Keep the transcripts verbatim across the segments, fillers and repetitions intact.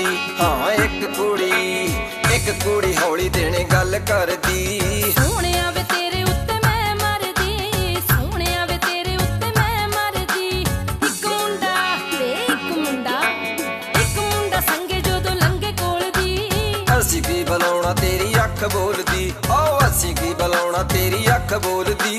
हाँ एक कुड़ी एक कुड़ी हौली देने गल करदी सोहणिया वे तेरे उत्ते मैं मरदी सोहणिया वे तेरे उत्ते मैं मरदी इक मुंडा वे इक मुंडा इक मुंडा संगे जदों लंघे कोल दी असी की बुलाउणा तेरी अख बोलदी ओ असी की बुलाउणा तेरी अख बोलदी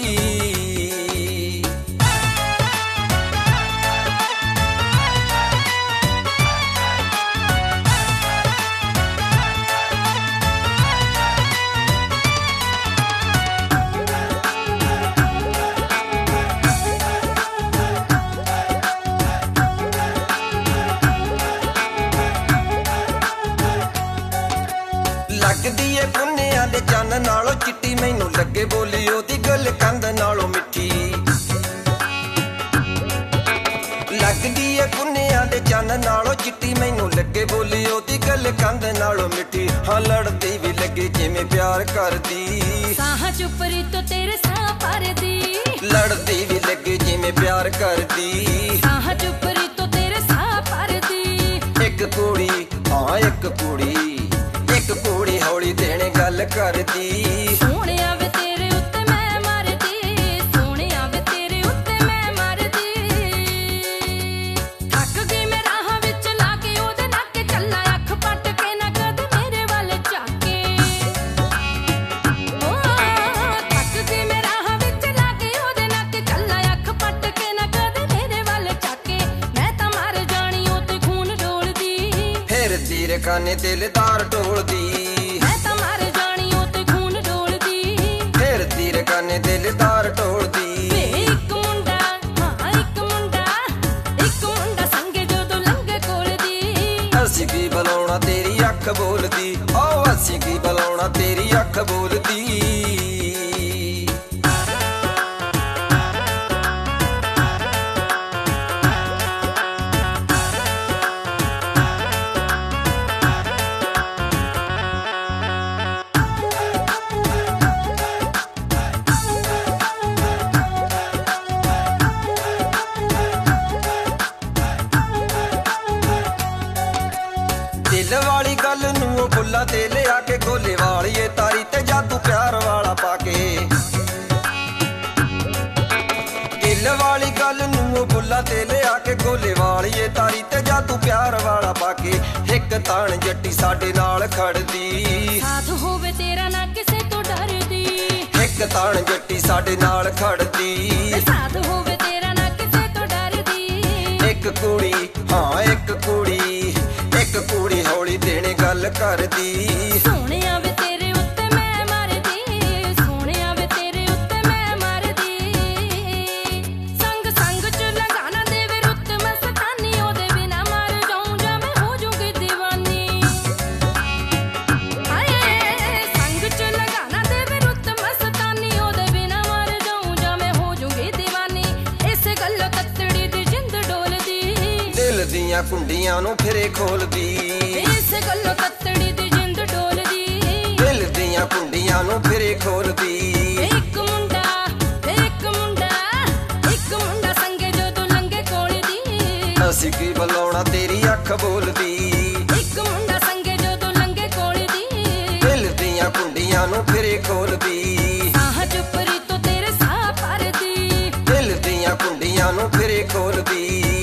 लगदी है पुन्निया दे चन्न नालों चिट्टी मैनू लगे बोली ओदी गल कंध नालों मिठी लगदी है पुन्निया दे चन्न नालों चिट्टी मैनू लगे बोली ओदी गल कंध नालों मिठी हाँ लड़दी भी लगे जिवें प्यार करदी साह चुपरी तो तेरे साह परदी लड़दी भी लगे जिवें प्यार करदी साह चुपरी तो तेरे साह परदी एक कुड़ी हाँ एक कुड़ी एक कुड़ी हौली देने गल करदी सोहणिया वे तेरे उत्ते मैं मरदी सोहणिया वे तेरे उत्ते मैं मरदी थक गई मैं राह विच लाके ओदे नाके चला अख पट के ना कदे मेरे वल झाके ओ थक गई मैं राह विच लाके ओदे नाके चला अख पट के ना कदे मेरे वल झाके मैं तां मर जानी ओ ते खून डोलदी फिर तीर काने दिलदार टोलदी मैं तां मर जानी ओ ते खून डोलदी फिर तीर काने दिलदार टोलदी वे इक मुंडा हाँ इक मुंडा इक मुंडा संगे जदों लंघे कोल दी असी की बुलाउणा तेरी अख बोलदी ओ असी की बुलाउणा तेरी अख बोलदी दिल वाली गल नूं बुल्ला ते ले आके गोले वालिए तारी ते जादू प्यार वाला पाके दिल वाली गल नूं बुल्ला ते ले आके गोले वालिए तारी ते जादू प्यार वाला पाके एक तान जट्टी साडे नाल खड़दी साथ होवे तेरा ना किसे तो डरदी एक तान जट्टी साडे नाल खड़दी साथ होवे तेरा ना किसे तो डरदी एक कुड़ी हाँ एक कुड़ी एक कुड़ी हौली देने गल करदी सोहणिया वे तेरे उत्ते मैं मरदी सोहणिया वे तेरे उत्ते मैं मरदी संग संग च लगाना देवे रुत मैं सतानी ओदे बिना मर जाऊं जा मैं हो जूंगी दीवानी हाय संग च लगाना देवे रुत मैं सतानी ओदे बिना मर जाऊं जा मैं हो जूंगी दीवानी इस गल्लों तत्तड़ी दी जिंद डोलदी दिल दियां कुंडियां नूं फिरे खोलदी इस गल्लों तत्तड़ी दी जिंद डोलदी दिल दियां कुंडियां नूं फिरे खोलदी एक मुंडा एक मुंडा एक मुंडा संगे जदों लंघे कोल दी असी की बुलाउणा तेरी अख बोलदी एक मुंडा संगे जदों लंघे कोल दी दिल दियां कुंडियां नूं फिरे खोलदी साह चुपरी तो तेरे साह परदी दिल दियां कुंडियां नूं फिरे खोलदी